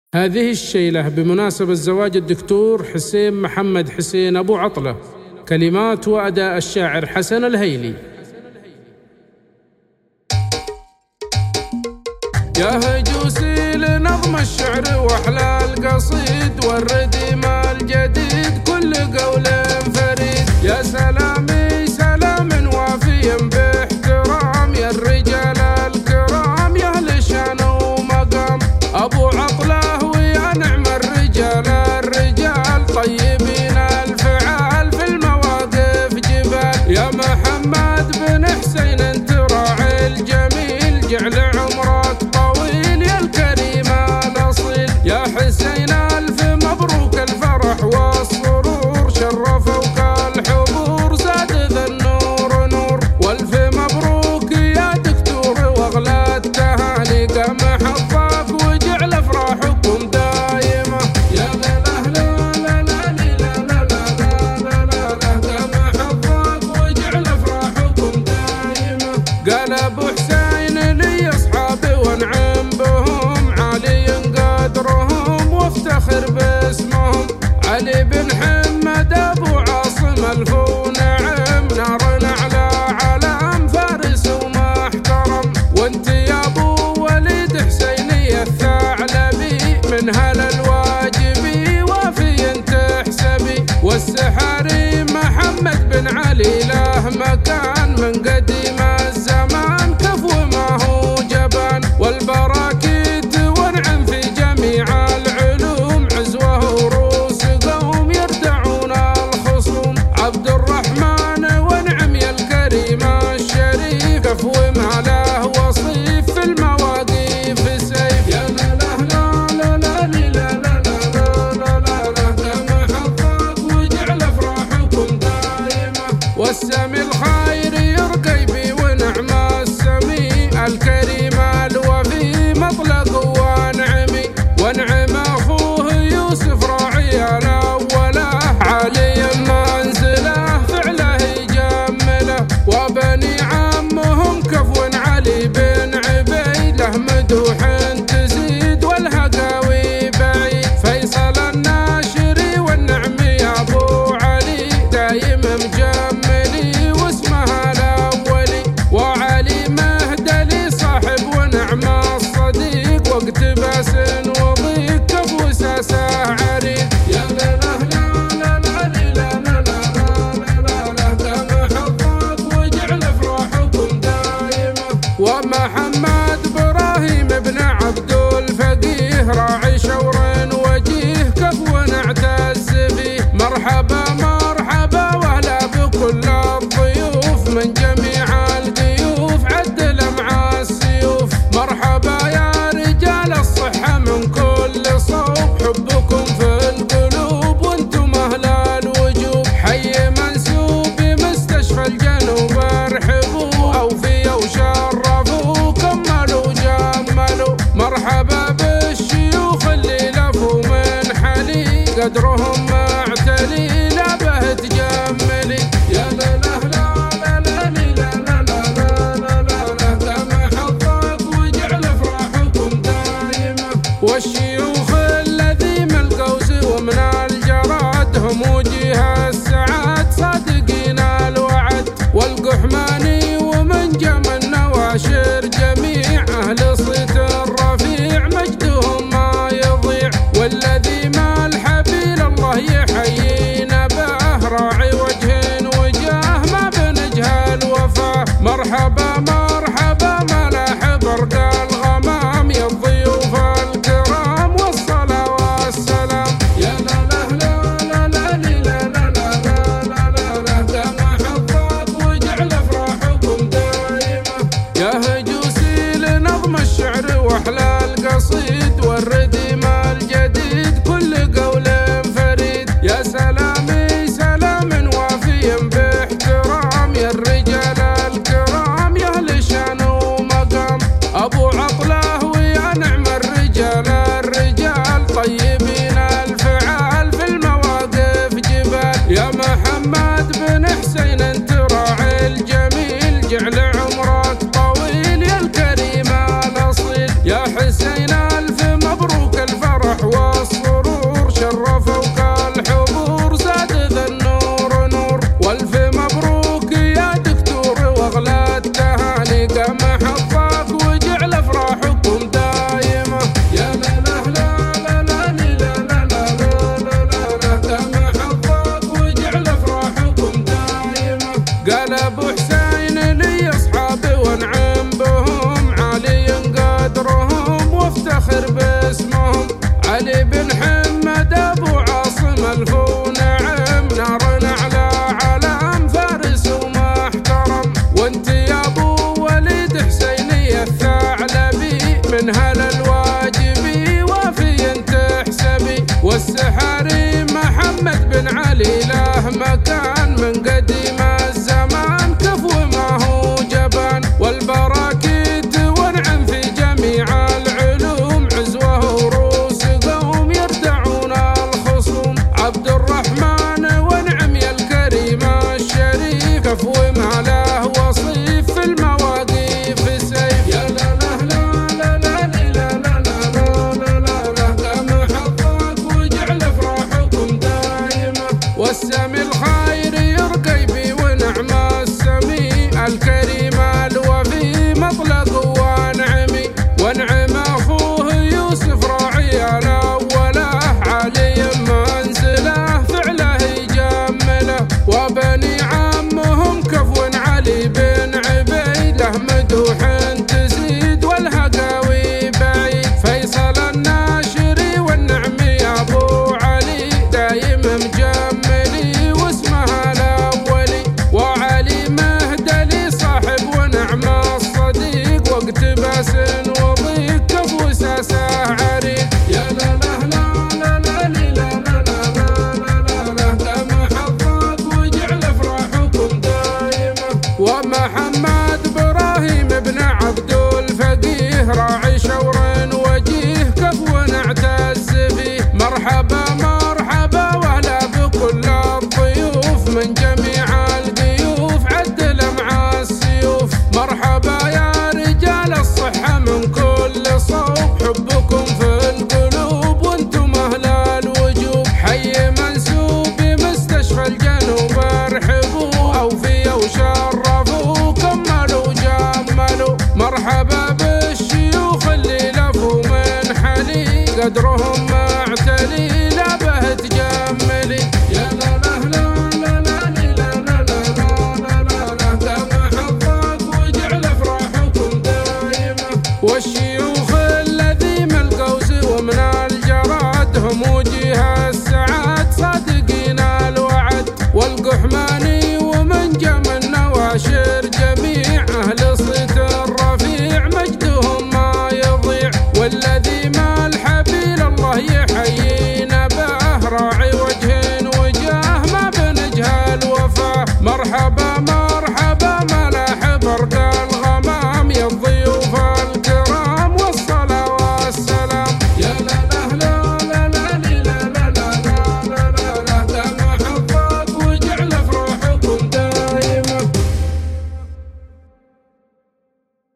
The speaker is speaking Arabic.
هذه الشيلة بمناسبة زواج الدكتور حسين محمد حسين أبو عطلة، كلمات وأداء الشاعر حسن الهيلي. يا هجوسي لنظم الشعر واحلى القصيد والرديم الجديد كل قول فريد. يا سلامي سلام وافي باحترام يا الرجال الكرام يا اهل شان ومقام. ابو عطله ويا نعم الرجال طيبين الفعال في المواقف جبال. يا محمد بن حسين انت راعي الجميل جعل عمرك طويل يا الكريم الاصيل. يا حسين الف مبروك الفرح والسرور شرفوك الحضور زاد ذا النور نور. والف مبروك يا دكتور واغلى التهاني قام حظك وجعل افراحكم دايمه. يا لا لا لا لا لا لا لا لا قام حظك وجعل افراحكم دايمه. قال ابو حسين لي اصحابي وانعم بهم عالي قدرهم وافتخر باسمهم. علي بن حمد ابو عاصم الف ونعم نار على علم فارس ومحترم. وانت يا ابو وليد حسيني الثعلبي من هل الواجبي وافي تحسبي. والسحاري محمد بن علي له مكان من قديم الزمان كفو ما هو جبان. والبراكيت وانعم في جميع العلوم عزوه وروس قوم يردعون الخصوم. عبد الرحمن وانعم يا الكريم الشريف كفو ما له وصيف في المواقف سيف. يا لا لا لا لا لا لا لا لا لا كما حظك وجعل افراحكم دائمه. والسمي الخير يرقي بي ونعم السمي الكريم الوفي مطلق وانعمي. وانعم اخوه يوسف راعي الاوله عالي منزله فعله يجمله. وبني عمهم كفو علي بن عبيد له مدوح تزيد والهقاوي بعيد. فيصل الناشري والنعم يا ابو علي دايم مجملي واسمها الاولي. وعلي مهدلي صاحب ونعم الصديق واقتباس وضيق كفو ساسه عريق. يا لا لا لا لا لا لا لا لا كما حظك وجعل افراحكم دائمه. ومحمد ابراهيم بن عبد الفقيه راعي شور وجيه كفو نعتز فيه. مرحبا مرحبا واهلا بكل الضيوف من جميع الضيوف عدل مع السيوف. مرحبا يا رجال الصحة من كل صوب حبكم في القلوب وانتم اهل الوجوب. حي منسوب مستشفى الجنوب ارحبوا اوفيا وشرفوا كملوا جملوا. مرحبا بالشيوخ اللي لفوا من حلي قدرهم معتلي لا به تجملي. يا لا لا لا لا لا لا لا لا كما حظك وجعل افراحكم دائمه. والشيوخ الذي من القوس ومن الجراد هم وجيه السعاد صادقين الوعد. والقحماني ومن جمع النواشر جميع اهل صيت الرفيع مجدهم ما يضيع. والذي ما الحبيل الله يحيينا به راعي وجه وجاه ما بنجهل وفاه. مرحبا مرحبا ملاح برق الغمام يا الضيوف الكرام والصلاة والسلام. يا لا لا لا لا لا لا لا لا كما حظك وجعل افراحكم دائمه. يا هجوسي لنظم الشعر واحلى القصيد والرديم الجديد كل قول فريد. يا سلامي سلام وافي باحترام يا الرجال الكرام يا اهل شان ومقام. ابو عطله ويا نعم الرجال طيبين الفعال في المواقف جبال. يا محمد بن حسين انت راعي الجميل جعل عمرك طويل يا الكريم الاصيل. يا حسين الف مبروك ومنهل الواجبي وفي تحسبي. والسحاري محمد بن علي له مكان من قديم الزمان كفو ما هو جبان. والبراكيت ونعم في جميع العلوم عزوه وروس قوم يردعون الخصوم. عبد الرحمن ونعم يا الكريم الشريف كفو ما له وصيف في المواقف سيف. يا لا لا لا لا لا لا لا لا لا لا كم حظك وجعل افراحكم دايمه. والسمي الخير يرقي بي ونعم السمي الكريم الوفي مطلق ونعمي. ونعم اخوه يوسف راعي الاوله علي منزله فعله يجمله. وبني عمهم كفو علي بن عبيد له مدوح تزيد والهقاوي بعيد. فيصل الناشري والنعم يا ابو علي دايم مجملي واسمها الاولي. وعلي مهدلي صاحب ونعم الصديق واقتباس وضيق كفو ساسه عريق. يا لا لا لا لا لا لا لا لا لا كم حظك وجعل افراحكم دايمه. ومحمد ابراهيم بن عبد الفقيه راعي شور وجيه كفو نعتز فيه. مرحبا مرحبا واهلا بكل الضيوف من جميع القيوف عدل مع السيوف. مرحبا يا رجال الصحة من كل صوب حبكم في القلوب وانتم اهل الوجوب. حي منسوب بمستشفى الجنوب ارحبوا اوفيا وشرفوا كملوا جملوا. مرحبا بالشيوخ اللي لفوا من حلي قدرهم معتلي لا به تجملي. يا لا لا لا لا لا لا لا لا لا كم حظك وجعل افراحكم دايمه. والشيوخ